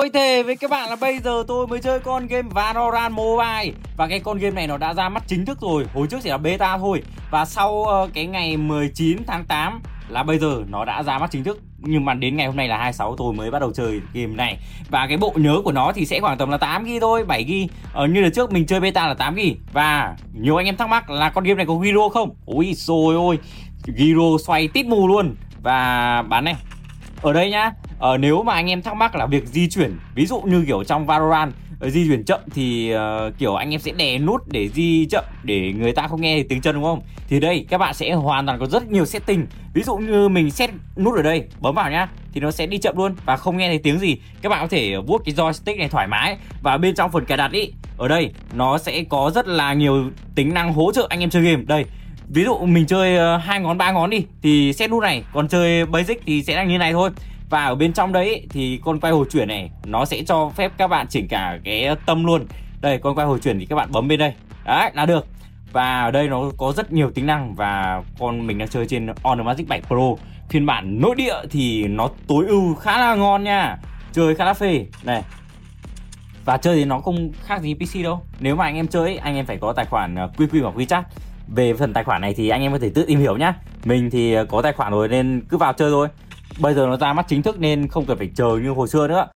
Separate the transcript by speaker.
Speaker 1: Tôi thề với các bạn là bây giờ tôi mới chơi con game Valorant Mobile. Và cái con game này nó đã ra mắt chính thức rồi. Hồi trước chỉ là beta thôi. Và sau cái ngày 19 tháng 8 là bây giờ nó đã ra mắt chính thức. Nhưng mà đến ngày hôm nay là 26 tôi mới bắt đầu chơi game này. Và cái bộ nhớ của nó thì sẽ khoảng tầm là 8GB thôi, 7GB. Như đợt trước mình chơi beta là 8GB. Và nhiều anh em thắc mắc là con game này có gyro không? Ôi xôi ôi, gyro xoay tít mù luôn. Và bán này ở đây nhá, nếu mà anh em thắc mắc là việc di chuyển, ví dụ như kiểu trong Valorant di chuyển chậm thì kiểu anh em sẽ đè nút để di chậm để người ta không nghe tiếng chân đúng không? Thì đây các bạn sẽ hoàn toàn có rất nhiều setting. Ví dụ như mình set nút ở đây, bấm vào nhá thì nó sẽ đi chậm luôn và không nghe thấy tiếng gì. Các bạn có thể vuốt cái joystick này thoải mái. Và bên trong phần cài đặt ý, ở đây nó sẽ có rất là nhiều tính năng hỗ trợ anh em chơi game. Đây, ví dụ mình chơi 2 ngón 3 ngón đi thì set nút này, còn chơi basic thì sẽ là như này thôi. Và ở bên trong đấy thì con quay hồi chuyển này nó sẽ cho phép các bạn chỉnh cả cái tâm luôn. Đây, con quay hồi chuyển thì các bạn bấm bên đây. Đấy là được. Và ở đây nó có rất nhiều tính năng. Và con mình đang chơi trên Honor Magic 7 Pro phiên bản nội địa thì nó tối ưu khá là ngon nha, chơi khá là phê này. Và chơi thì nó không khác gì PC đâu. Nếu mà anh em chơi anh em phải có tài khoản QQ hoặc WeChat. Về phần tài khoản này thì anh em có thể tự tìm hiểu nhá. Mình thì có tài khoản rồi nên cứ vào chơi thôi. Bây giờ nó ra mắt chính thức nên không cần phải chờ như hồi xưa nữa.